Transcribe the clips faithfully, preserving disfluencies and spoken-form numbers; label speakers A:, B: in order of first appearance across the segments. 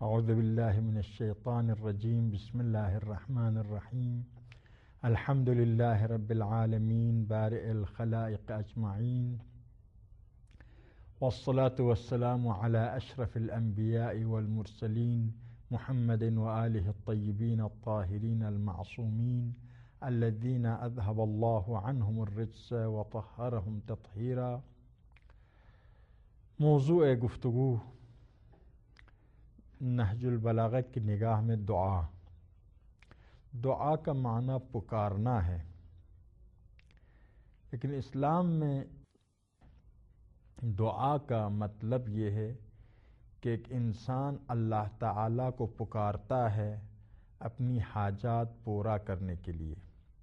A: اعوذ باللہ من الشیطان الرجیم بسم اللہ الرحمن الرحیم الحمد للہ رب العالمین بارئ الخلائق اجمعین والصلاة والسلام علی اشرف الانبیاء والمرسلین محمد وآلہ الطیبین الطاہرین المعصومین الذین اذهب اللہ عنہم الرجس وطہرہم تطہیرا۔ موضوع گفتگو نہج البلاغہ کی نگاہ میں دعا۔ دعا کا معنی پکارنا ہے، لیکن اسلام میں دعا کا مطلب یہ ہے کہ ایک انسان اللہ تعالیٰ کو پکارتا ہے اپنی حاجات پورا کرنے کے لیے۔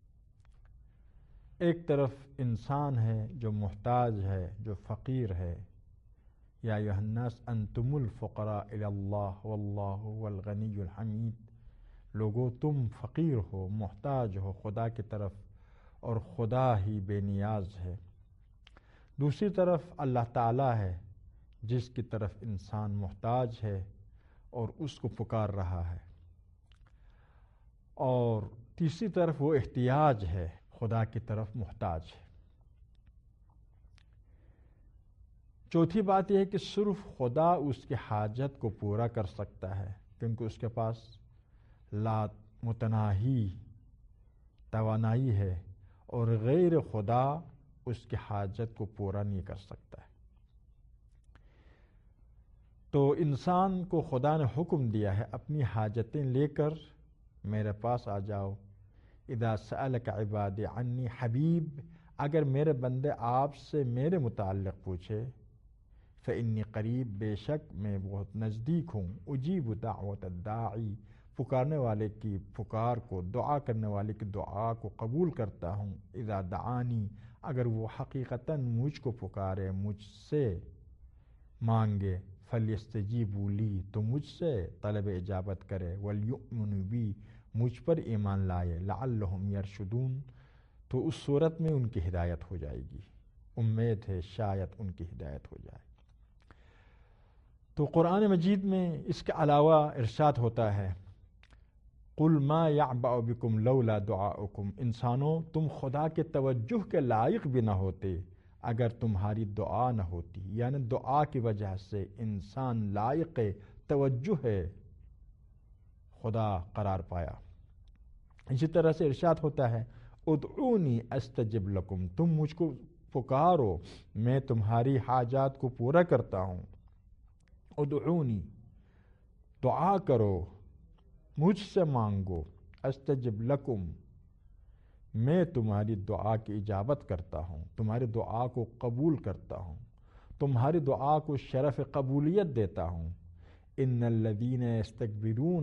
A: ایک طرف انسان ہے جو محتاج ہے، جو فقیر ہے، یا ایھا الناس انتم الفقراء الی اللہ واللہ هو الغنی الحمید، لوگو تم فقیر ہو، محتاج ہو خدا کی طرف، اور خدا ہی بے نیاز ہے۔ دوسری طرف اللہ تعالیٰ ہے جس کی طرف انسان محتاج ہے اور اس کو پکار رہا ہے، اور تیسری طرف وہ احتیاج ہے، خدا کی طرف محتاج ہے۔ چوتھی بات یہ ہے کہ صرف خدا اس کی حاجت کو پورا کر سکتا ہے، کیونکہ اس کے پاس لا متناہی توانائی ہے، اور غیر خدا اس کی حاجت کو پورا نہیں کر سکتا ہے۔ تو انسان کو خدا نے حکم دیا ہے اپنی حاجتیں لے کر میرے پاس آ جاؤ۔ اذا سألک عبادی عنی حبیب، اگر میرے بندے آپ سے میرے متعلق پوچھے، فإنی قریب، بے شک میں بہت نزدیک ہوں، اجیب دعوت الداعی، پکارنے والے کی پکار کو، دعا کرنے والے کی دعا کو قبول کرتا ہوں۔ اذا دعانی، اگر وہ حقیقتاً مجھ کو پکارے، مجھ سے مانگے، فلیستجیبوا لی، تو مجھ سے طلب اجابت کرے، ولیؤمنوا بی، مجھ پر ایمان لائے، لعلہم یرشدون، تو اس صورت میں ان کی ہدایت ہو جائے گی، امید ہے شاید ان کی ہدایت ہو جائے۔ تو قرآن مجید میں اس کے علاوہ ارشاد ہوتا ہے، قل ما یعبأ بکم لولا دعاؤکم، انسانوں تم خدا کے توجہ کے لائق بھی نہ ہوتے اگر تمہاری دعا نہ ہوتی، یعنی دعا کی وجہ سے انسان لائق توجہ ہے خدا قرار پایا۔ اسی طرح سے ارشاد ہوتا ہے، ادعونی استجب لکم، تم مجھ کو پکارو میں تمہاری حاجات کو پورا کرتا ہوں۔ ادعونی، دعا کرو، مجھ سے مانگو، استجب لکم، میں تمہاری دعا کی اجابت کرتا ہوں، تمہاری دعا کو قبول کرتا ہوں، تمہاری دعا کو شرف قبولیت دیتا ہوں۔ ان الذین یستکبرون،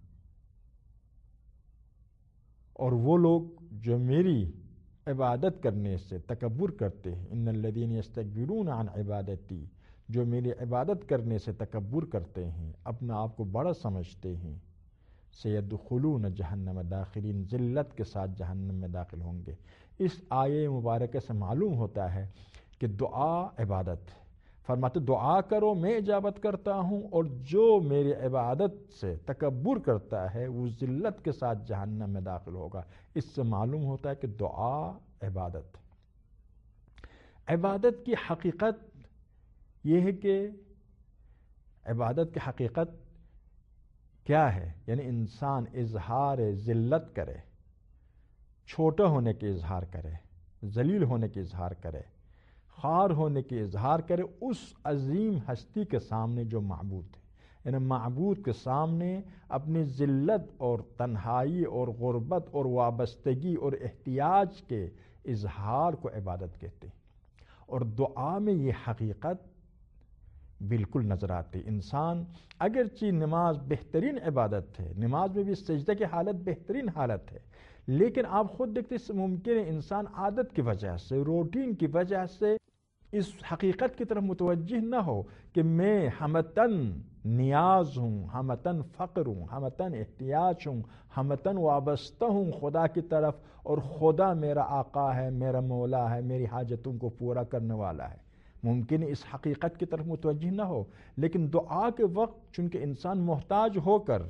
A: اور وہ لوگ جو میری عبادت کرنے سے تکبر کرتے ہیں، ان الذین یستکبرون عن عبادتی، جو میری عبادت کرنے سے تکبر کرتے ہیں، اپنا آپ کو بڑا سمجھتے ہیں، سیدخلون جہنم داخلین، ذلت کے ساتھ جہنم میں داخل ہوں گے۔ اس آیے مبارکہ سے معلوم ہوتا ہے کہ دعا عبادت ہے۔ فرماتے دعا کرو میں اجابت کرتا ہوں، اور جو میری عبادت سے تکبر کرتا ہے وہ ذلت کے ساتھ جہنم میں داخل ہوگا۔ اس سے معلوم ہوتا ہے کہ دعا عبادت ہے۔ عبادت کی حقیقت یہ ہے کہ عبادت کی حقیقت کیا ہے؟ یعنی انسان اظہار ذلت کرے، چھوٹا ہونے کے اظہار کرے، ذلیل ہونے کے اظہار کرے، خوار ہونے کے اظہار کرے اس عظیم ہستی کے سامنے جو معبود ہے، یعنی معبود کے سامنے اپنی ذلت اور تنہائی اور غربت اور وابستگی اور احتیاج کے اظہار کو عبادت کہتے ہیں۔ اور دعا میں یہ حقیقت بالکل نظر آتی۔ انسان اگرچہ نماز بہترین عبادت ہے، نماز میں بھی سجدہ کی حالت بہترین حالت ہے، لیکن آپ خود دیکھتے ہیں ممکن ہے انسان عادت کی وجہ سے، روٹین کی وجہ سے اس حقیقت کی طرف متوجہ نہ ہو کہ میں ہمتاً نیاز ہوں، ہمتاً فقر ہوں، ہمتاً احتیاج ہوں، ہمتاً وابستہ ہوں خدا کی طرف، اور خدا میرا آقا ہے، میرا مولا ہے، میری حاجتوں کو پورا کرنے والا ہے۔ ممکن اس حقیقت کی طرف متوجہ نہ ہو، لیکن دعا کے وقت چونکہ انسان محتاج ہو کر،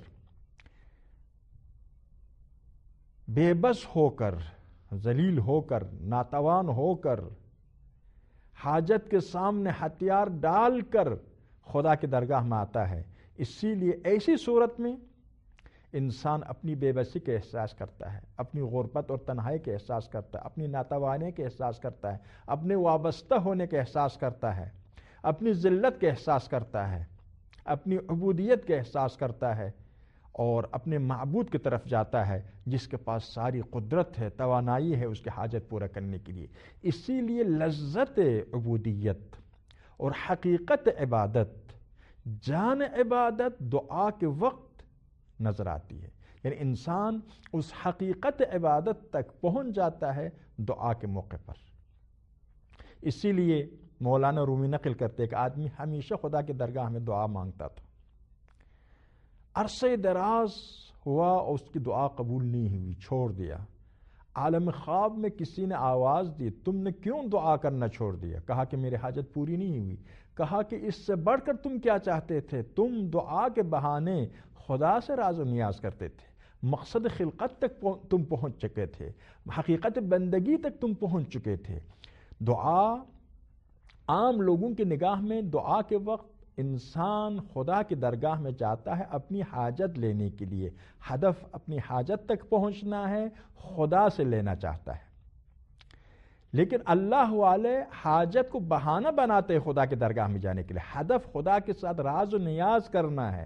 A: بے بس ہو کر، ذلیل ہو کر، ناتوان ہو کر، حاجت کے سامنے ہتھیار ڈال کر خدا کی درگاہ میں آتا ہے، اسی لیے ایسی صورت میں انسان اپنی بے بسی کا احساس کرتا ہے، اپنی غربت اور تنہائی کا احساس کرتا ہے، اپنی ناتوانی کا احساس کرتا ہے، اپنے وابستہ ہونے کا احساس کرتا ہے، اپنی ذلت کا احساس کرتا ہے، اپنی عبودیت کا احساس کرتا ہے، اور اپنے معبود کی طرف جاتا ہے جس کے پاس ساری قدرت ہے، توانائی ہے اس کی حاجت پورا کرنے کے لیے۔ اسی لیے لذت عبودیت اور حقیقت عبادت، جان عبادت دعا کے وقت نظر آتی ہے، یعنی انسان اس حقیقت عبادت تک پہنچ جاتا ہے دعا کے موقع پر۔ اسی لیے مولانا رومی نقل کرتے کہ آدمی ہمیشہ خدا کی درگاہ میں دعا مانگتا تھا، عرصے دراز ہوا اور اس کی دعا قبول نہیں ہوئی، چھوڑ دیا۔ عالم خواب میں کسی نے آواز دی، تم نے کیوں دعا کرنا چھوڑ دیا؟ کہا کہ میری حاجت پوری نہیں ہوئی۔ کہا کہ اس سے بڑھ کر تم کیا چاہتے تھے؟ تم دعا کے بہانے خدا سے راز و نیاز کرتے تھے، مقصد خلقت تک تم پہنچ چکے تھے، حقیقت بندگی تک تم پہنچ چکے تھے۔ دعا عام لوگوں کی نگاہ میں دعا کے وقت انسان خدا کی درگاہ میں جاتا ہے اپنی حاجت لینے کے لیے، ہدف اپنی حاجت تک پہنچنا ہے، خدا سے لینا چاہتا ہے۔ لیکن اللہ والے حاجت کو بہانہ بناتے ہیں خدا کی درگاہ میں جانے کے لیے، ہدف خدا کے ساتھ راز و نیاز کرنا ہے،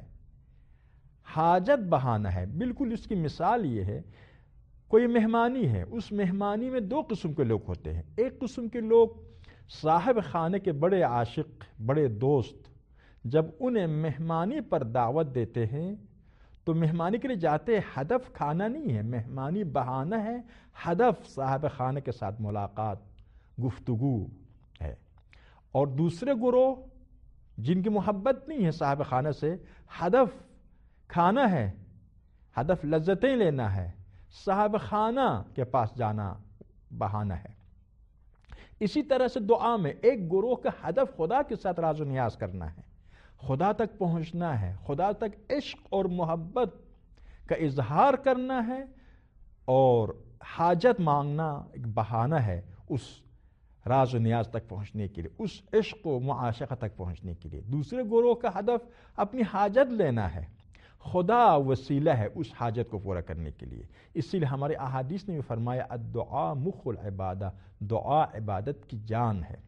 A: حاجت بہانہ ہے۔ بالکل اس کی مثال یہ ہے، کوئی مہمانی ہے، اس مہمانی میں دو قسم کے لوگ ہوتے ہیں۔ ایک قسم کے لوگ صاحب خانے کے بڑے عاشق، بڑے دوست، جب انہیں مہمانی پر دعوت دیتے ہیں تو مہمانی کے لیے جاتے ہیں، ہدف کھانا نہیں ہے، مہمانی بہانہ ہے، ہدف صاحب خانے کے ساتھ ملاقات، گفتگو ہے۔ اور دوسرے گروہ جن کی محبت نہیں ہے صاحب خانہ سے، ہدف کھانا ہے، ہدف لذتیں لینا ہے، صاحب خانہ کے پاس جانا بہانہ ہے۔ اسی طرح سے دعا میں ایک گروہ کا ہدف خدا کے ساتھ راز و نیاز کرنا ہے، خدا تک پہنچنا ہے، خدا تک عشق اور محبت کا اظہار کرنا ہے، اور حاجت مانگنا ایک بہانہ ہے اس راز و نیاز تک پہنچنے کے لیے، اس عشق و معاشقہ تک پہنچنے کے لیے۔ دوسرے گروہ کا ہدف اپنی حاجت لینا ہے، خدا وسیلہ ہے اس حاجت کو پورا کرنے کے لیے۔ اسی لیے ہمارے احادیث نے بھی فرمایا الدعاء مخ العبادہ، دعا عبادت کی جان ہے،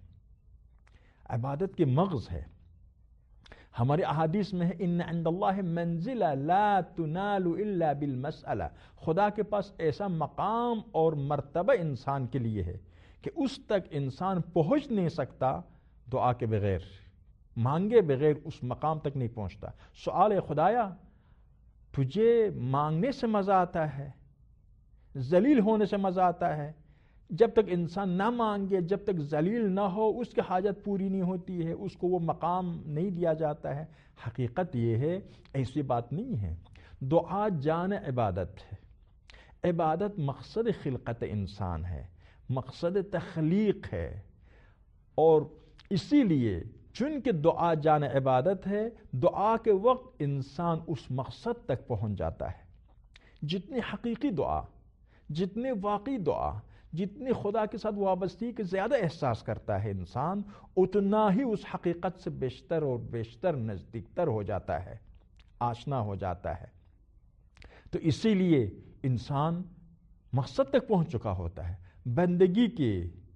A: عبادت کے مغز ہے۔ ہمارے احادیث میں ہے ان عند اللہ منزلہ لا تنال الا بالمسألہ، خدا کے پاس ایسا مقام اور مرتبہ انسان کے لیے ہے کہ اس تک انسان پہنچ نہیں سکتا دعا کے بغیر، مانگے بغیر اس مقام تک نہیں پہنچتا۔ سوال ہے خدایا تجھے مانگنے سے مزہ آتا ہے، ذلیل ہونے سے مزہ آتا ہے؟ جب تک انسان نہ مانگے، جب تک ذلیل نہ ہو، اس کی حاجت پوری نہیں ہوتی ہے، اس کو وہ مقام نہیں دیا جاتا ہے۔ حقیقت یہ ہے ایسی بات نہیں ہے۔ دعا جان عبادت ہے، عبادت مقصد خلقت انسان ہے، مقصد تخلیق ہے، اور اسی لیے چونکہ دعا جان عبادت ہے، دعا کے وقت انسان اس مقصد تک پہنچ جاتا ہے۔ جتنی حقیقی دعا، جتنی واقعی دعا، جتنی خدا کے ساتھ وابستگی کے زیادہ احساس کرتا ہے انسان، اتنا ہی اس حقیقت سے بیشتر اور بیشتر نزدیک تر ہو جاتا ہے، آشنا ہو جاتا ہے۔ تو اسی لیے انسان مقصد تک پہنچ چکا ہوتا ہے، بندگی کے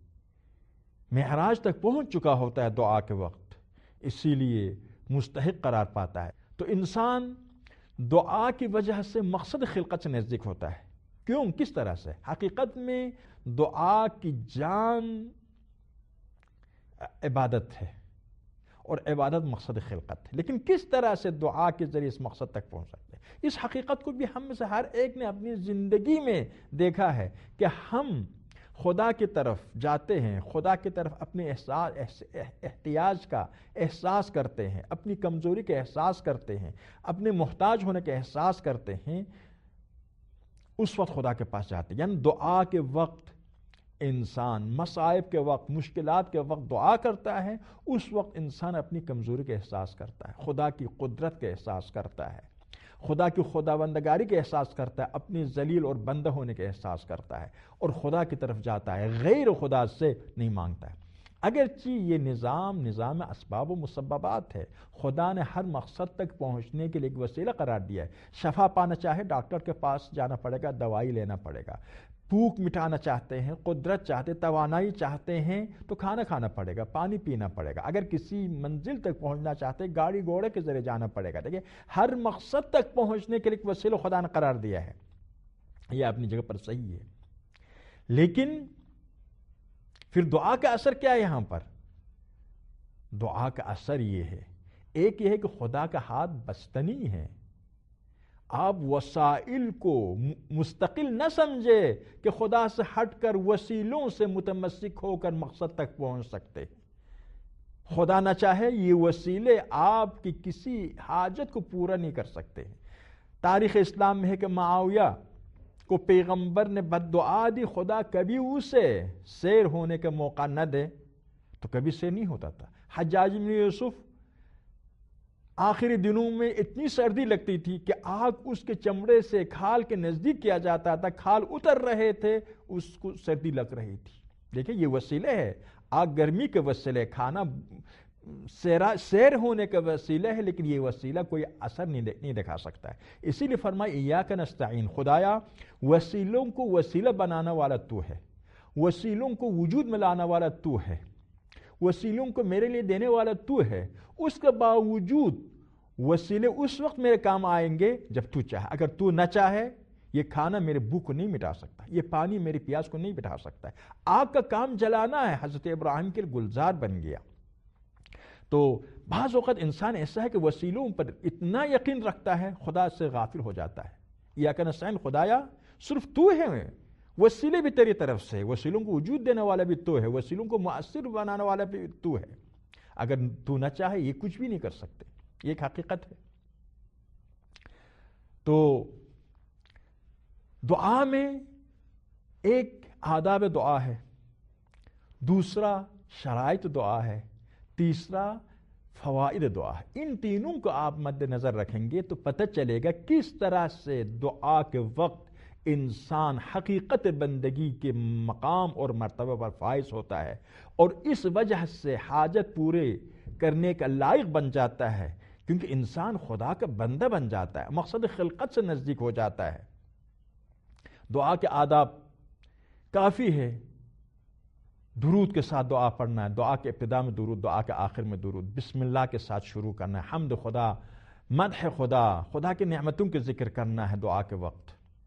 A: معراج تک پہنچ چکا ہوتا ہے دعا کے وقت، اسی لیے مستحق قرار پاتا ہے۔ تو انسان دعا کی وجہ سے مقصد خلقت سے نزدیک ہوتا ہے۔ کیوں؟ کس طرح سے؟ حقیقت میں دعا کی جان عبادت ہے اور عبادت مقصد خلقت ہے، لیکن کس طرح سے دعا کے ذریعے اس مقصد تک پہنچ سکتے ہیں؟ اس حقیقت کو بھی ہم میں سے ہر ایک نے اپنی زندگی میں دیکھا ہے کہ ہم خدا کی طرف جاتے ہیں، خدا کی طرف اپنے احساس احتیاج کا احساس کرتے ہیں، اپنی کمزوری کا احساس کرتے ہیں، اپنے محتاج ہونے کا احساس کرتے ہیں، اس وقت خدا کے پاس جاتے ہیں۔ یعنی دعا کے وقت انسان مصائب کے وقت، مشکلات کے وقت دعا کرتا ہے، اس وقت انسان اپنی کمزوری کا احساس کرتا ہے، خدا کی قدرت کا احساس کرتا ہے، خدا کی خداوندگاری کا احساس کرتا ہے، اپنی ذلیل اور بندہ ہونے کا احساس کرتا ہے اور خدا کی طرف جاتا ہے، غیر خدا سے نہیں مانگتا ہے۔ اگرچہ یہ نظام نظام اسباب و مسببات ہے، خدا نے ہر مقصد تک پہنچنے کے لیے ایک وسیلہ قرار دیا ہے۔ شفا پانا چاہے ڈاکٹر کے پاس جانا پڑے گا، دوائی لینا پڑے گا، بھوک مٹانا چاہتے ہیں، قدرت چاہتے، توانائی چاہتے ہیں تو کھانا کھانا پڑے گا، پانی پینا پڑے گا، اگر کسی منزل تک پہنچنا چاہتے ہیں گاڑی گھوڑے کے ذریعے جانا پڑے گا۔ دیکھیں ہر مقصد تک پہنچنے کے لیے ایک وسیلہ خدا نے قرار دیا ہے، یہ اپنی جگہ پر صحیح ہے۔ لیکن پھر دعا کا اثر کیا ہے یہاں پر؟ دعا کا اثر یہ ہے، ایک یہ ہے کہ خدا کا ہاتھ بستنی ہے، آپ وسائل کو مستقل نہ سمجھے کہ خدا سے ہٹ کر وسیلوں سے متمسک ہو کر مقصد تک پہنچ سکتے۔ خدا نہ چاہے یہ وسیلے آپ کی کسی حاجت کو پورا نہیں کر سکتے۔ تاریخ اسلام میں ہے کہ معاویہ کو پیغمبر نے بد دعا دی، خدا کبھی اسے سیر ہونے کا موقع نہ دے تو کبھی سیر نہیں ہوتا تھا۔ حجاج بن یوسف آخری دنوں میں اتنی سردی لگتی تھی کہ آگ اس کے چمڑے سے کھال کے نزدیک کیا جاتا تھا، کھال اتر رہے تھے، اس کو سردی لگ رہی تھی۔ دیکھیں یہ وسیلے ہے، آگ گرمی کے وسیلے، کھانا سیرا سیر ہونے کا وسیلہ ہے، لیکن یہ وسیلہ کوئی اثر نہیں دکھا سکتا ہے۔ اسی لیے فرمایا ایاک نستعین، خدایا وسیلوں کو وسیلہ بنانا والا تو ہے، وسیلوں کو وجود میں لانا والا تو ہے، وسیلوں کو میرے لیے دینے والا تو ہے، اس کے باوجود وسیلے اس وقت میرے کام آئیں گے جب تو چاہے۔ اگر تو نہ چاہے یہ کھانا میرے بھوک کو نہیں مٹا سکتا، یہ پانی میری پیاس کو نہیں مٹا سکتا ہے۔ آگ کا کام جلانا ہے، حضرت ابراہیم کے گلزار بن گیا۔ تو بعض اوقات انسان ایسا ہے کہ وسیلوں پر اتنا یقین رکھتا ہے خدا سے غافل ہو جاتا ہے۔ یا کہ نستعین، خدایا صرف تو ہے، وسیلے بھی تیری طرف سے، وسیلوں کو وجود دینے والا بھی تو ہے، وسیلوں کو مؤثر بنانے والا بھی تو ہے۔ اگر تو نہ چاہے یہ کچھ بھی نہیں کر سکتے، یہ ایک حقیقت ہے۔ تو دعا میں ایک آداب دعا ہے، دوسرا شرائط دعا ہے، تیسرا فوائد دعا ہے۔ ان تینوں کو آپ مد نظر رکھیں گے تو پتہ چلے گا کس طرح سے دعا کے وقت انسان حقیقت بندگی کے مقام اور مرتبہ پر فائز ہوتا ہے، اور اس وجہ سے حاجت پورے کرنے کا لائق بن جاتا ہے، کیونکہ انسان خدا کا بندہ بن جاتا ہے، مقصد خلقت سے نزدیک ہو جاتا ہے۔ دعا کے آداب کافی ہے، درود کے ساتھ دعا پڑھنا ہے، دعا کے ابتدا میں درود، دعا کے آخر میں درود، بسم اللہ کے ساتھ شروع کرنا ہے، حمد خدا، مدح خدا، خدا کی نعمتوں کے ذکر کرنا ہے دعا کے وقت،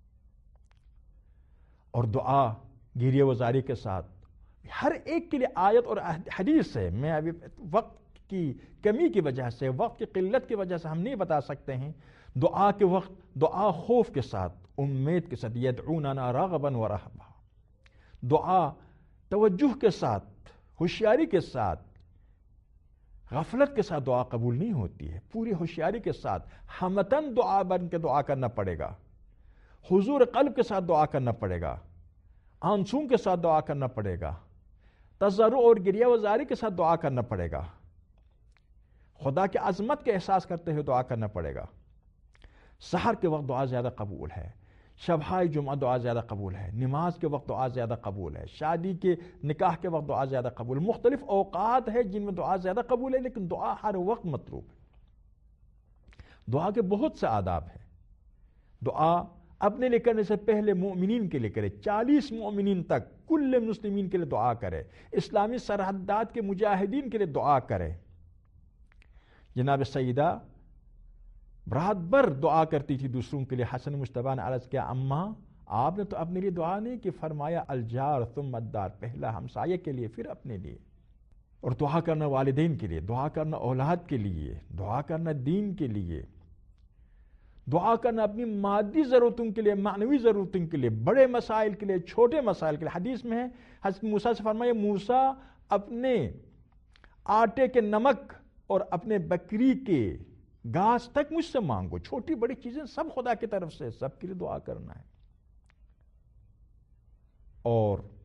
A: اور دعا گریہ وزاری کے ساتھ۔ ہر ایک کے لیے آیت اور حدیث ہے، میں ابھی وقت کی کمی کی وجہ سے، وقت کی قلت کی وجہ سے ہم نہیں بتا سکتے ہیں۔ دعا کے وقت دعا خوف کے ساتھ، امید کے ساتھ، یدعوننا رغبا ورہبا، دعا توجہ کے ساتھ، ہوشیاری کے ساتھ، غفلت کے ساتھ دعا قبول نہیں ہوتی ہے، پوری ہوشیاری کے ساتھ ہمتن دعا بن کے دعا کرنا پڑے گا، حضور قلب کے ساتھ دعا کرنا پڑے گا، آنسوں کے ساتھ دعا کرنا پڑے گا، تضرع اور گریہ وزاری کے ساتھ دعا کرنا پڑے گا، خدا کی عظمت کے احساس کرتے ہوئے دعا کرنا پڑے گا۔ سحر کے وقت دعا زیادہ قبول ہے، شبہائے جمعہ دعا زیادہ قبول ہے، نماز کے وقت دعا زیادہ قبول ہے، شادی کے نکاح کے وقت دعا زیادہ قبول ہے۔ مختلف اوقات ہے جن میں دعا زیادہ قبول ہے، لیکن دعا ہر وقت مطلوب ہے۔ دعا کے بہت سے آداب ہیں۔ دعا اپنے لیے کرنے سے پہلے مومنین کے لیے کرے، چالیس مومنین تک، کل مسلمین کے لیے دعا کرے، اسلامی سرحدات کے مجاہدین کے لیے دعا کرے۔ جناب سیدہ رات بھر دعا کرتی تھی دوسروں کے لیے۔ حسن مجتبیٰ نے عرض کیا، اماں آپ نے تو اپنے لیے دعا نہیں کی، فرمایا الجار ثم الدار، پہلا ہمسایہ کے لیے پھر اپنے لیے۔ اور دعا کرنا والدین کے لیے، دعا کرنا اولاد کے لیے، دعا کرنا دین کے لیے، دعا کرنا اپنی مادی ضرورتوں کے لیے، معنوی ضرورتوں کے لیے، بڑے مسائل کے لیے، چھوٹے مسائل کے لیے۔ حدیث میں ہے حضرت موسیٰ سے فرمایا، موسیٰ اپنے آٹے کے نمک اور اپنے بکری کے گھاس تک مجھ سے مانگو، چھوٹی بڑی چیزیں سب خدا کی طرف سے، سب کے لیے دعا کرنا ہے۔ اور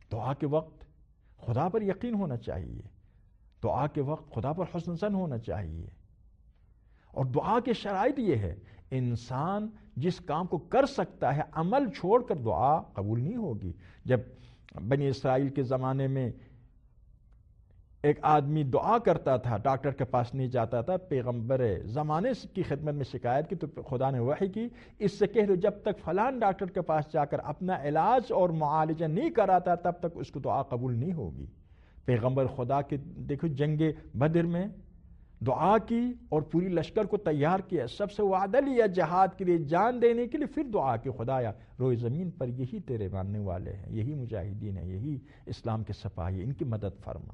A: دعا کے وقت خدا پر یقین ہونا چاہیے، دعا کے وقت خدا پر حسن ظن ہونا چاہیے. اور دعا کے شرائط یہ ہے، انسان جس کام کو کر سکتا ہے عمل چھوڑ کر دعا قبول نہیں ہوگی. جب بنی اسرائیل کے زمانے میں ایک آدمی دعا کرتا تھا، ڈاکٹر کے پاس نہیں جاتا تھا، پیغمبر زمانے کی خدمت میں شکایت کی تو خدا نے وحی کی، اس سے کہہ دو جب تک فلان ڈاکٹر کے پاس جا کر اپنا علاج اور معالجہ نہیں کراتا تب تک اس کو دعا قبول نہیں ہوگی. پیغمبر خدا کے دیکھو جنگ بدر میں دعا کی اور پوری لشکر کو تیار کیا، سب سے وعدہ لیا جہاد کے لیے، جان دینے کے لیے، پھر دعا کی خدایا روئے زمین پر یہی تیرے ماننے والے ہیں، یہی مجاہدین ہیں، یہی اسلام کے سپاہی، ان کی مدد فرما.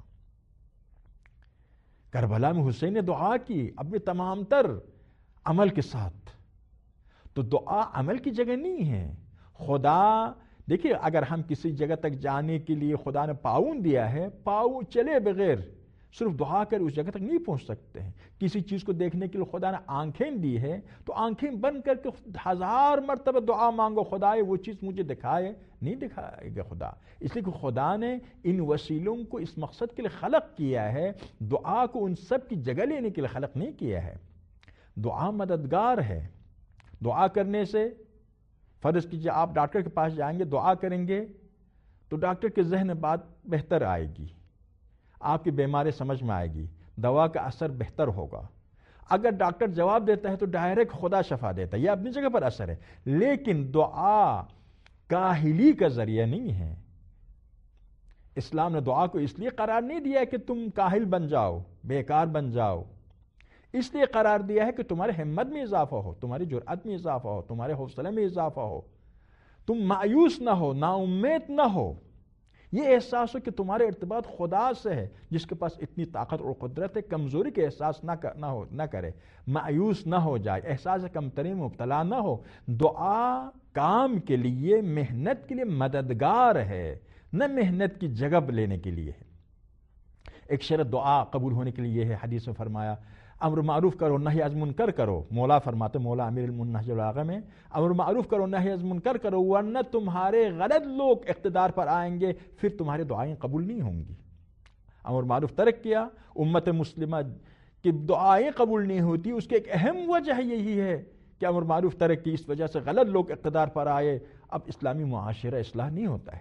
A: کربلا میں حسین نے دعا کی اپنے تمام تر عمل کے ساتھ. تو دعا عمل کی جگہ نہیں ہے. خدا دیکھیے اگر ہم کسی جگہ تک جانے کے لیے خدا نے پاؤں دیا ہے، پاؤں چلے بغیر صرف دعا کر اس جگہ تک نہیں پہنچ سکتے ہیں. کسی چیز کو دیکھنے کے لیے خدا نے آنکھیں دی ہے تو آنکھیں بند کر کے ہزار مرتبہ دعا مانگو، خدائے وہ چیز مجھے دکھائے، نہیں دکھائے گا خدا. اس لیے کہ خدا نے ان وسیلوں کو اس مقصد کے لیے خلق کیا ہے، دعا کو ان سب کی جگہ لینے کے لیے خلق نہیں کیا ہے. دعا مددگار ہے. دعا کرنے سے فرض کیجیے آپ ڈاکٹر کے پاس جائیں گے، دعا کریں گے تو ڈاکٹر کے ذہن میں بات بہتر آئے گی، آپ کی بیماری سمجھ میں آئے گی، دوا کا اثر بہتر ہوگا. اگر ڈاکٹر جواب دیتا ہے تو ڈائریکٹ خدا شفا دیتا ہے، یہ اپنی جگہ پر اثر ہے. لیکن دعا کاہلی کا ذریعہ نہیں ہے. اسلام نے دعا کو اس لیے قرار نہیں دیا کہ تم کاہل بن جاؤ، بیکار بن جاؤ. اس لیے قرار دیا ہے کہ تمہارے ہمت میں اضافہ ہو، تمہاری جرأت میں اضافہ ہو، تمہارے حوصلے میں اضافہ ہو، تم مایوس نہ ہو، نا امید نہ ہو. یہ احساس ہو کہ تمہارے ارتباط خدا سے ہے جس کے پاس اتنی طاقت اور قدرت ہے، کمزوری کے احساس نہ نہ ہو نہ کرے، مایوس نہ ہو جائے، احساس کمتری میں مبتلا نہ ہو. دعا کام کے لیے، محنت کے لیے مددگار ہے، نہ محنت کی جگہ لینے کے لیے ہے. ایک شرط دعا قبول ہونے کے لیے یہ ہے، حدیث میں فرمایا امر معروف کرو نہی از منکر کرو. مولا فرماتے، مولا امیر المنہج البلاغہ میں، امر معروف کرو نہی از منکر کرو ورنہ تمہارے غلط لوگ اقتدار پر آئیں گے، پھر تمہاری دعائیں قبول نہیں ہوں گی. امر معروف ترک کیا، امت مسلمہ کی دعائیں قبول نہیں ہوتی، اس کی ایک اہم وجہ یہی ہے کہ امر معروف ترک کی، اس وجہ سے غلط لوگ اقتدار پر آئے، اب اسلامی معاشرہ اصلاح نہیں ہوتا ہے.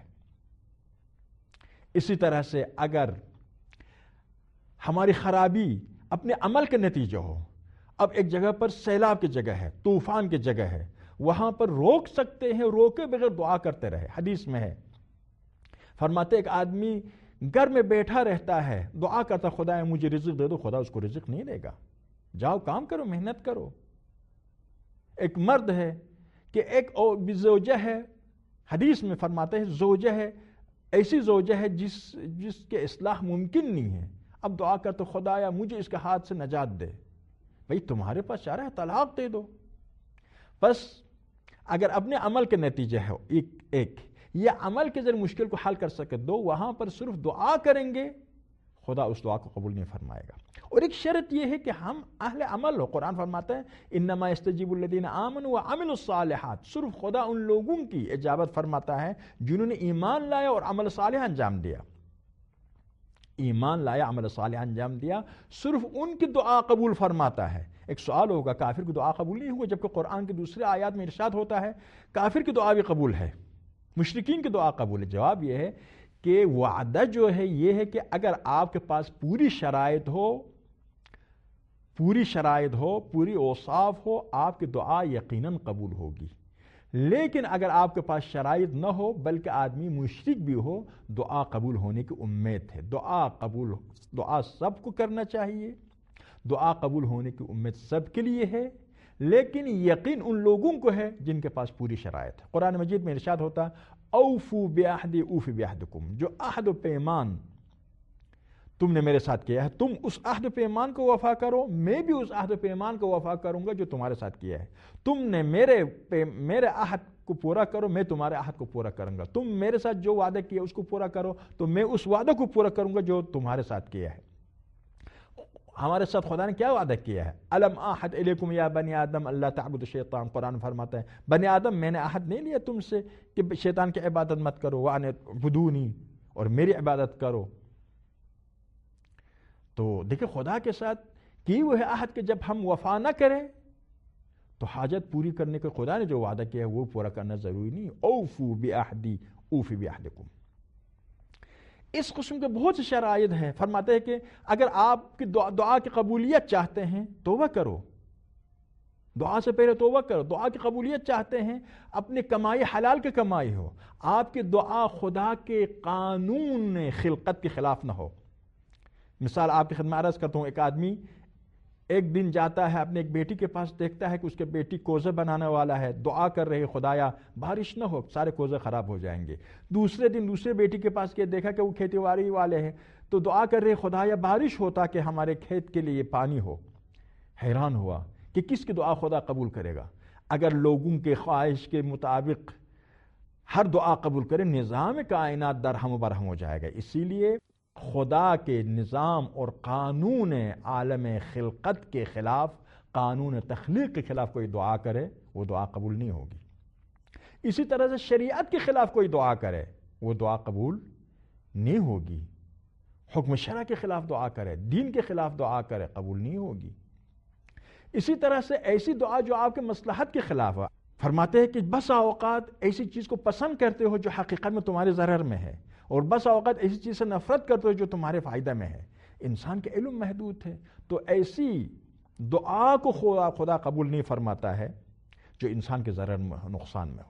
A: اسی طرح سے اگر ہماری خرابی اپنے عمل کے نتیجہ ہو، اب ایک جگہ پر سیلاب کی جگہ ہے، طوفان کی جگہ ہے، وہاں پر روک سکتے ہیں، روکے بغیر دعا کرتے رہے. حدیث میں ہے، فرماتے ایک آدمی گھر میں بیٹھا رہتا ہے، دعا کرتا خدا مجھے رزق دے دو، خدا اس کو رزق نہیں دے گا. جاؤ کام کرو، محنت کرو. ایک مرد ہے کہ ایک زوجہ ہے، حدیث میں فرماتے ہیں زوجہ ہے، ایسی زوجہ ہے جس جس کے اصلاح ممکن نہیں ہے. اب دعا کر تو خدایا مجھے اس کے ہاتھ سے نجات دے. بھئی تمہارے پاس چارہ ہے، طلاق دے دو. بس اگر اپنے عمل کے نتیجے ہو ایک ایک یہ عمل کے ذریعے مشکل کو حل کر سکے دو، وہاں پر صرف دعا کریں گے، خدا اس دعا کو قبول نہیں فرمائے گا. اور ایک شرط یہ ہے کہ ہم اہل عمل ہو. قرآن فرماتا ہے انما یستجیب الذین آمنوا وعملوا الصالحات. صرف خدا ان لوگوں کی اجابت فرماتا ہے جنہوں نے ایمان لایا اور عمل صالح انجام دیا. ایمان لایا، عمل صالح انجام دیا، صرف ان کی دعا قبول فرماتا ہے. ایک سوال ہوگا، کافر کی دعا قبول نہیں ہوگا؟ جبکہ قرآن کے دوسرے آیات میں ارشاد ہوتا ہے کافر کی دعا بھی قبول ہے، مشرکین کی دعا قبول ہے. جواب یہ ہے کہ وعدہ جو ہے یہ ہے کہ اگر آپ کے پاس پوری شرائط ہو، پوری شرائط ہو، پوری اوصاف ہو، آپ کی دعا یقیناً قبول ہوگی. لیکن اگر آپ کے پاس شرائط نہ ہو بلکہ آدمی مشرک بھی ہو، دعا قبول ہونے کی امید ہے. دعا قبول دعا سب کو کرنا چاہیے، دعا قبول ہونے کی امید سب کے لیے ہے، لیکن یقین ان لوگوں کو ہے جن کے پاس پوری شرائط ہے. قرآن مجید میں ارشاد ہوتا اوفو بعہدی اوفی بعہدکم. جو عہد و پیمان تم نے میرے ساتھ کیا ہے، تم اس عہد و پیمان کو وفا کرو، میں بھی اس عہد و پیمان کو وفا کروں گا جو تمہارے ساتھ کیا ہے. تم نے میرے میرے عہد کو پورا کرو، میں تمہارے عہد کو پورا کروں گا. تم میرے ساتھ جو وعدہ کیا اس کو پورا کرو تو میں اس وعدہ کو پورا کروں گا جو تمہارے ساتھ کیا ہے. ہمارے ساتھ خدا نے کیا وعدہ کیا ہے؟ الم اعہد الیکم یا بنی آدم اللہ تعبدوا الشیطان. قرآن فرماتا ہے بنی آدم میں نے عہد نہیں لیا تم سے کہ شیطان کی عبادت مت کرو، وان اعبدونی، اور میری عبادت کرو. تو دیکھیں خدا کے ساتھ کی وہ ہے عہد کہ جب ہم وفا نہ کریں تو حاجت پوری کرنے کے خدا نے جو وعدہ کیا ہے وہ پورا کرنا ضروری نہیں. اوفو بعہدی اوفی بعہدکم. اس قسم کے بہت سے شرائط ہیں. فرماتے ہیں کہ اگر آپ کی دعا, دعا کی قبولیت چاہتے ہیں توبہ کرو, دعا سے پہلے توبہ کرو. دعا کی قبولیت چاہتے ہیں اپنی کمائی حلال کی کمائی ہو, آپ کی دعا خدا کے قانون خلقت کے خلاف نہ ہو. مثال آپ کی خدمت عرض کرتا ہوں, ایک آدمی ایک دن جاتا ہے اپنے ایک بیٹی کے پاس, دیکھتا ہے کہ اس کے بیٹی کوزے بنانے والا ہے, دعا کر رہے خدایا بارش نہ ہو, سارے کوزے خراب ہو جائیں گے. دوسرے دن دوسرے بیٹی کے پاس گیا, دیکھا کہ وہ کھیتی باڑی والے ہیں, تو دعا کر رہے خدایا بارش ہوتا کہ ہمارے کھیت کے لیے پانی ہو. حیران ہوا کہ کس کی دعا خدا قبول کرے گا. اگر لوگوں کے خواہش کے مطابق ہر دعا قبول کرے, نظام کائنات درہم و برہم ہو جائے گا. اسی لیے خدا کے نظام اور قانون عالم خلقت کے خلاف, قانون تخلیق کے خلاف کوئی دعا کرے وہ دعا قبول نہیں ہوگی. اسی طرح سے شریعت کے خلاف کوئی دعا کرے وہ دعا قبول نہیں ہوگی. حکم شرع کے خلاف دعا کرے, دین کے خلاف دعا کرے, قبول نہیں ہوگی. اسی طرح سے ایسی دعا جو آپ کے مصلحت کے خلاف ہے. فرماتے ہیں کہ بسا اوقات ایسی چیز کو پسند کرتے ہو جو حقیقت میں تمہارے ضرر میں ہے, اور بسا اوقات ایسی چیز سے نفرت کرتے ہو جو تمہارے فائدہ میں ہے. انسان کے علم محدود ہے, تو ایسی دعا کو خدا خدا قبول نہیں فرماتا ہے جو انسان کے ضرر میں نقصان میں ہو.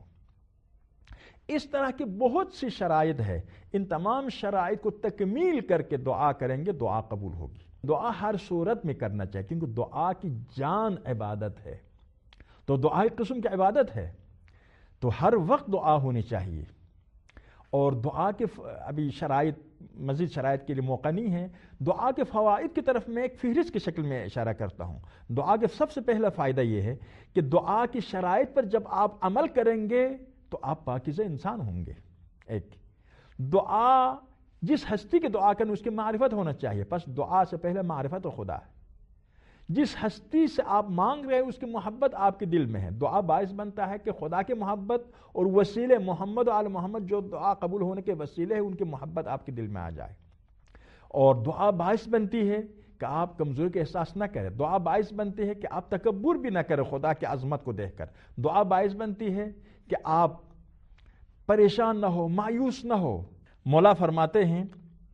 A: اس طرح کی بہت سی شرائط ہے. ان تمام شرائط کو تکمیل کر کے دعا کریں گے دعا قبول ہوگی. دعا ہر صورت میں کرنا چاہیے, کیونکہ دعا کی جان عبادت ہے. تو دعا ایک قسم کی عبادت ہے, تو ہر وقت دعا ہونی چاہیے. اور دعا کے ابھی شرائط, مزید شرائط کے لیے موقع نہیں ہے. دعا کے فوائد کی طرف میں ایک فہرست کی شکل میں اشارہ کرتا ہوں. دعا کے سب سے پہلا فائدہ یہ ہے کہ دعا کی شرائط پر جب آپ عمل کریں گے تو آپ پاکیزہ انسان ہوں گے. ایک دعا جس ہستی کی دعا کرنے اس کی معرفت ہونا چاہیے. پس دعا سے پہلے معرفت خدا ہے. جس ہستی سے آپ مانگ رہے ہیں اس کی محبت آپ کے دل میں ہے. دعا باعث بنتا ہے کہ خدا کی محبت اور وسیلے محمد و آل محمد جو دعا قبول ہونے کے وسیلے ہیں ان کی محبت آپ کے دل میں آ جائے. اور دعا باعث بنتی ہے کہ آپ کمزوری کے احساس نہ کریں. دعا باعث بنتی ہے کہ آپ تکبر بھی نہ کریں خدا کی عظمت کو دیکھ کر. دعا باعث بنتی ہے کہ آپ پریشان نہ ہو, مایوس نہ ہو. مولا فرماتے ہیں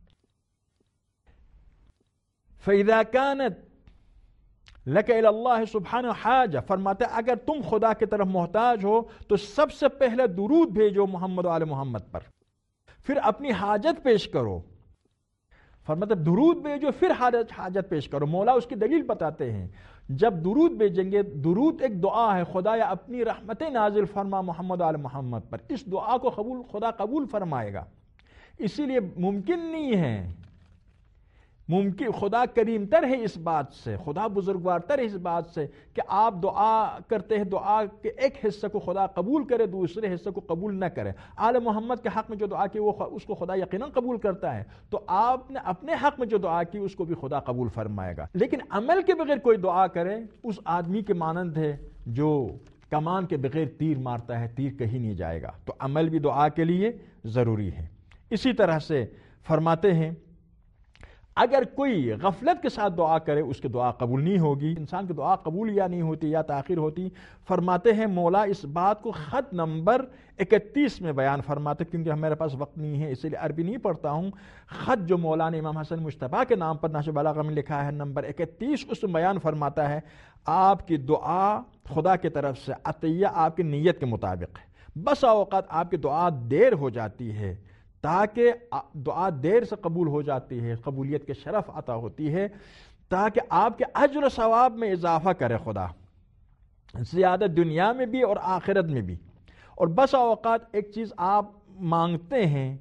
A: فَإِذَا كَانَتْ لَكَ إِلَى اللَّهِ سُبْحَانَهُ حَاجَةٌ, فرماتے ہیں اگر تم خدا کی طرف محتاج ہو تو سب سے پہلے درود بھیجو محمد و آل محمد پر, پھر اپنی حاجت پیش کرو. فرماتے ہیں درود بھیجو پھر حاجت حاجت پیش کرو. مولا اس کی دلیل بتاتے ہیں, جب درود بھیجیں گے, درود ایک دعا ہے, خدایا اپنی رحمتیں نازل فرما محمد و آل محمد پر. اس دعا کو قبول خدا قبول فرمائے گا. اسی لیے ممکن نہیں ہے, ممکن خدا کریم تر ہے اس بات سے, خدا بزرگوار تر ہے اس بات سے کہ آپ دعا کرتے ہیں, دعا کے ایک حصے کو خدا قبول کرے, دوسرے حصے کو قبول نہ کرے. آل محمد کے حق میں جو دعا کی وہ اس کو خدا یقیناً قبول کرتا ہے, تو آپ نے اپنے حق میں جو دعا کی اس کو بھی خدا قبول فرمائے گا. لیکن عمل کے بغیر کوئی دعا کرے اس آدمی کے مانند ہے جو کمان کے بغیر تیر مارتا ہے, تیر کہیں نہیں جائے گا. تو عمل بھی دعا کے لیے ضروری ہے. اسی طرح سے فرماتے ہیں اگر کوئی غفلت کے ساتھ دعا کرے اس کی دعا قبول نہیں ہوگی. انسان کی دعا قبول یا نہیں ہوتی یا تاخیر ہوتی. فرماتے ہیں مولا اس بات کو خط نمبر اکتیس میں بیان فرماتے, کیونکہ ہمارے پاس وقت نہیں ہے اس لیے عربی نہیں پڑھتا ہوں. خط جو مولا نے امام حسن مجتبیٰ کے نام پر نہج البلاغہ میں لکھا ہے نمبر اکتیس, اس میں بیان فرماتا ہے آپ کی دعا خدا کی طرف سے عطیہ آپ کی نیت کے مطابق ہے. بسا اوقات آپ کی دعا دیر ہو جاتی ہے, تاکہ دعا دیر سے قبول ہو جاتی ہے, قبولیت کے شرف عطا ہوتی ہے تاکہ آپ کے اجر و ثواب میں اضافہ کرے خدا, زیادہ دنیا میں بھی اور آخرت میں بھی. اور بسا اوقات ایک چیز آپ مانگتے ہیں,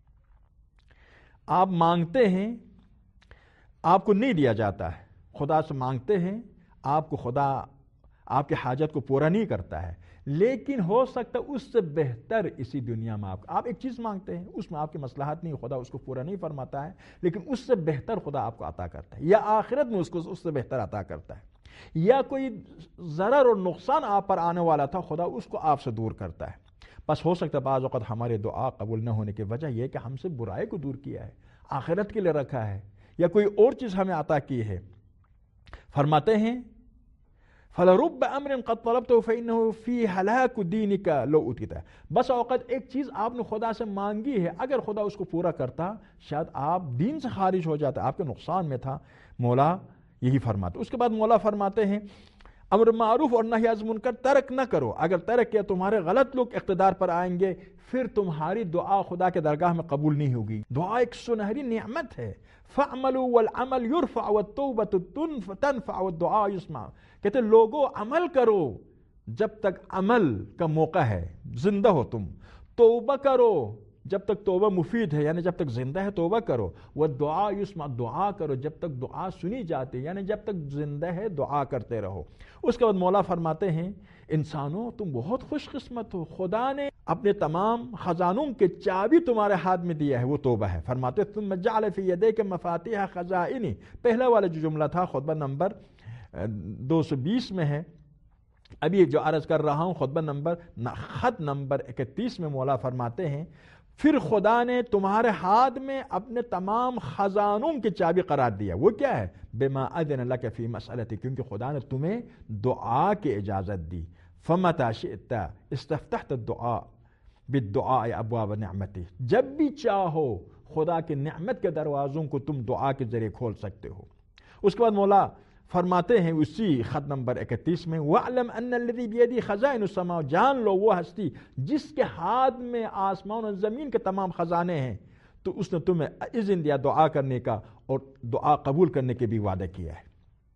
A: آپ مانگتے ہیں آپ کو نہیں دیا جاتا ہے. خدا سے مانگتے ہیں, آپ کو خدا آپ کی حاجت کو پورا نہیں کرتا ہے, لیکن ہو سکتا ہے اس سے بہتر اسی دنیا میں آپ آپ ایک چیز مانگتے ہیں, اس میں آپ کی مصلحت نہیں, خدا اس کو پورا نہیں فرماتا ہے, لیکن اس سے بہتر خدا آپ کو عطا کرتا ہے, یا آخرت میں اس کو اس سے بہتر عطا کرتا ہے. یا کوئی ضرر اور نقصان آپ پر آنے والا تھا, خدا اس کو آپ سے دور کرتا ہے. بس ہو سکتا ہے بعض اوقات ہمارے دعا قبول نہ ہونے کی وجہ یہ کہ ہم سے برائی کو دور کیا ہے، آخرت کے لیے رکھا ہے، یا کوئی اور چیز ہمیں عطا کی ہے۔ فرماتے ہیں فَلَرُبَّ أَمْرٍ قَدْ طَلَبْتَهُ فَإِنَّهُ فِي هَلَاكُ دِينِكَ لَوْ أُوتِيتَ۔ بس اوقات ایک چیز آپ نے خدا سے مانگی ہے، اگر خدا اس کو پورا کرتا شاید آپ دین سے خارج ہو جاتے، آپ کے نقصان میں تھا۔ مولا یہی فرماتے۔ اس کے بعد مولا فرماتے ہیں امر معروف اور نہی از منکر ترک نہ کرو، اگر ترک کیا تمہارے غلط لوگ اقتدار پر آئیں گے پھر تمہاری دعا خدا کے درگاہ میں قبول نہیں ہوگی۔ دعا ایک سنہری نعمت ہے۔ فَعْمَلُوا وَالْعَمَلْ يُرْفَعُ وَالتَّوْبَةُ تَنْفَعُ وَالدُّعَاءُ يُسْمَعُ۔ کہتے لوگو عمل کرو جب تک عمل کا موقع ہے، زندہ ہو تم، توبہ کرو جب تک توبہ مفید ہے، یعنی جب تک زندہ ہے توبہ کرو، وَالدُّعَاءُ يُسْمَعُ، دعا کرو جب تک دعا سنی جاتی، یعنی جب تک زندہ ہے دعا کرتے رہو۔ اس کے بعد مولا فرماتے ہیں انسانوں تم بہت خوش قسمت ہو، خدا نے اپنے تمام خزانوں کے چابی تمہارے ہاتھ میں دیا ہے، وہ توبہ ہے۔ فرماتے ثم جعل فی یدیک مفاتیح خزائن، پہلا والا جو جملہ تھا خطبہ نمبر دو سو بیس میں ہے، ابھی جو عرض کر رہا ہوں خطبہ نمبر خط نمبر اکتیس میں مولا فرماتے ہیں پھر خدا نے تمہارے ہاتھ میں اپنے تمام خزانوں کی چابی قرار دیا۔ وہ کیا ہے؟ بما اذن لک فی مسئلتی، کیونکہ خدا نے تمہیں دعا کی اجازت دی۔ فمتی شئت استفتحت الدعاء بالدعاء ابواب نعمتی، جب بھی چاہو خدا کی نعمت کے دروازوں کو تم دعا کے ذریعے کھول سکتے ہو۔ اس کے بعد مولا فرماتے ہیں اسی خط نمبر اکتیس میں وَعْلَمْ أَنَّ الَّذِي بِيَدِهِ خَزَائِنُ السَّمَاءِ، جان لو وہ ہستی جس کے ہاتھ میں آسمان اور زمین کے تمام خزانے ہیں، تو اس نے تمہیں اذن دیا دعا کرنے کا اور دعا قبول کرنے کے بھی وعدہ کیا ہے۔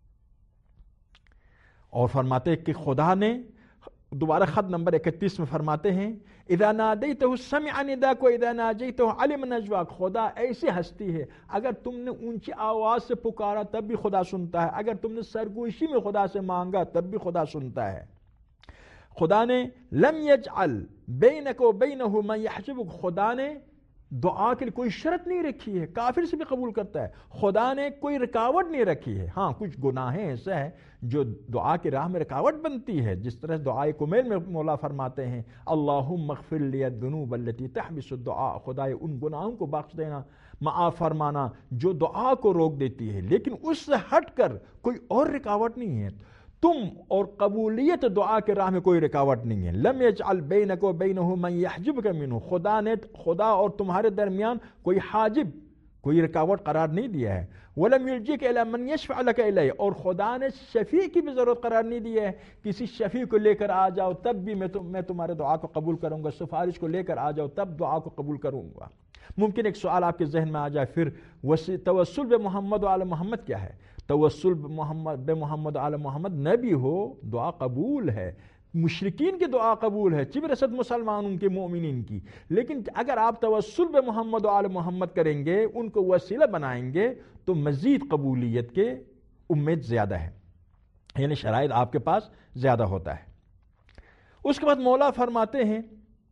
A: اور فرماتے ہیں کہ خدا نے دوبارہ خط نمبر اکتیس میں فرماتے ہیں اذا نادیتہ سمع نداک و اذا ناجیتہ علم نجواک، خدا ایسی ہستی ہے اگر تم نے اونچی آواز سے پکارا تب بھی خدا سنتا ہے، اگر تم نے سرگوشی میں خدا سے مانگا تب بھی خدا سنتا ہے۔ خدا نے لم یجعل بینک و بینہ من یحجبک، خدا نے دعا کے لیے کوئی شرط نہیں رکھی ہے، کافر سے بھی قبول کرتا ہے۔ خدا نے کوئی رکاوٹ نہیں رکھی ہے۔ ہاں کچھ گناہیں ایسا ہے جو دعا کی راہ میں رکاوٹ بنتی ہے، جس طرح دعائے کمیل میں مولا فرماتے ہیں اللہم اغفر لی الذنوب التي تحبس الدعاء، خدائے ان گناہوں کو بخش دینا، معاف فرمانا جو دعا کو روک دیتی ہے، لیکن اس سے ہٹ کر کوئی اور رکاوٹ نہیں ہے۔ تم اور قبولیت دعا کے راہ میں کوئی رکاوٹ نہیں ہے۔ لم یجعل بینک و بینہ من یحجبک منہ، خدا نے خدا اور تمہارے درمیان کوئی حاجب، کوئی رکاوٹ قرار نہیں دیا ہے۔ ولم یلجک الی من یشفع لک الیہ، اور خدا نے شفیع کی بھی ضرورت قرار نہیں دی ہے، کسی شفیع کو لے کر آ جاؤ تب بھی میں میں تمہارے دعا کو قبول کروں گا، سفارش کو لے کر آ جاؤ تب دعا کو قبول کروں گا۔ ممکن ایک سوال آپ کے ذہن میں آ جائے پھر توسل بے محمد و آل محمد کیا ہے؟ توسل محمد بے محمد آل محمد نبی ہو دعا قبول ہے، مشرکین کی دعا قبول ہے، چہ رسد مسلمانوں کے مومنین کی، لیکن اگر آپ توسل بے محمد و آل محمد کریں گے، ان کو وسیلہ بنائیں گے تو مزید قبولیت کے امید زیادہ ہے، یعنی شرائط آپ کے پاس زیادہ ہوتا ہے۔ اس کے بعد مولا فرماتے ہیں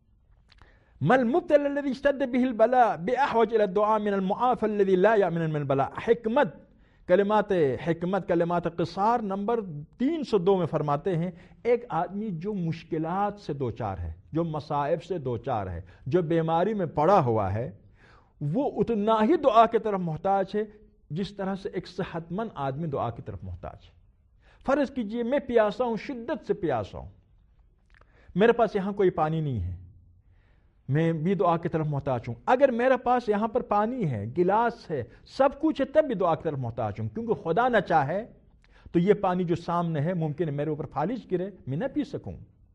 A: ما المبتلى الذي اشتد به البلاء بأحوج الى الدعاء من المعافى الذي لا يأمن من البلاء۔ حکمت کلمات حکمت کلمات قصار نمبر تین سو دو میں فرماتے ہیں ایک آدمی جو مشکلات سے دوچار ہے، جو مصائب سے دوچار ہے، جو بیماری میں پڑا ہوا ہے، وہ اتنا ہی دعا کی طرف محتاج ہے جس طرح سے ایک صحت مند آدمی دعا کی طرف محتاج ہے۔ فرض کیجئے میں پیاسا ہوں، شدت سے پیاسا ہوں، میرے پاس یہاں کوئی پانی نہیں ہے، میں بھی دعا کی طرف محتاج ہوں۔ اگر میرے پاس یہاں پر پانی ہے، گلاس ہے، سب کچھ ہے، تب بھی دعا کی طرف محتاج ہوں، کیونکہ خدا نہ چاہے تو یہ پانی جو سامنے ہے ممکن ہے میرے اوپر فالج گرے، میں نہ پی سکوں،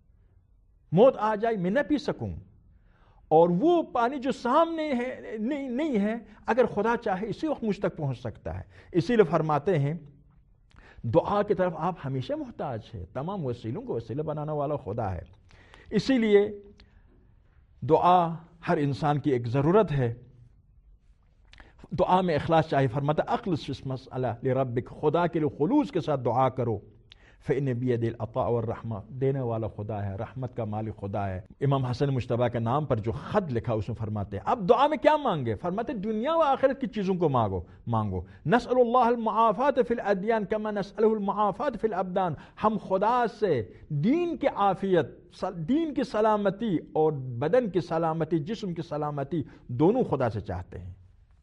A: موت آ جائے میں نہ پی سکوں، اور وہ پانی جو سامنے ہے نہیں, نہیں ہے اگر خدا چاہے اسی وقت مجھ تک پہنچ سکتا ہے۔ اسی لیے فرماتے ہیں دعا کی طرف آپ ہمیشہ محتاج ہے، تمام وسیلوں کو وسیلہ بنانے والا خدا ہے۔ اسی لیے دعا ہر انسان کی ایک ضرورت ہے، دعا میں اخلاص چاہیے۔ فرماتا اخلص فی المسألہ لربک، خدا کے لیے خلوص کے ساتھ دعا کرو، فإن بيد العطاء والرحمة، دینے والا خدا ہے، رحمت کا مالک خدا ہے۔ امام حسن مجتبیٰ کے نام پر جو خط لکھا اس میں فرماتے ہیں اب دعا میں کیا مانگے؟ فرماتے ہیں دنیا و آخرت کی چیزوں کو مانگو مانگو نسأل اللہ المعافات فی الادیان کما نسألہ المعافات فی الابدان، ہم خدا سے دین کی عافیت، دین کی سلامتی اور بدن کی سلامتی، جسم کی سلامتی دونوں خدا سے چاہتے ہیں۔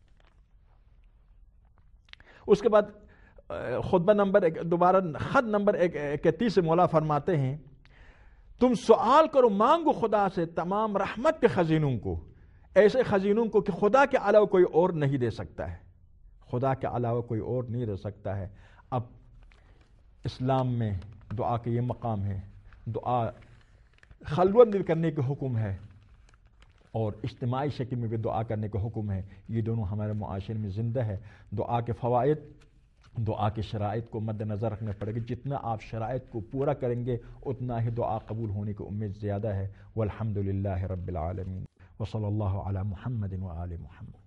A: اس کے بعد خطبہ نمبر ایک دوبارہ خط نمبر ایک اکتیس سے مولا فرماتے ہیں تم سوال کرو، مانگو خدا سے تمام رحمت کے خزینوں کو، ایسے خزینوں کو کہ خدا کے علاوہ کوئی اور نہیں دے سکتا ہے، خدا کے علاوہ کوئی اور نہیں دے سکتا ہے۔ اب اسلام میں دعا کا یہ مقام ہے، دعا خلوت میں کرنے کے حکم ہے اور اجتماعی شکل میں بھی دعا کرنے کا حکم ہے، یہ دونوں ہمارے معاشرے میں زندہ ہے۔ دعا کے فوائد، دعا کے شرائط کو مد نظر رکھنا پڑے گا، جتنا آپ شرائط کو پورا کریں گے اتنا ہی دعا قبول ہونے کی امید زیادہ ہے۔ والحمد للہ رب العالمین، وصلی اللہ علی محمد وآل محمد۔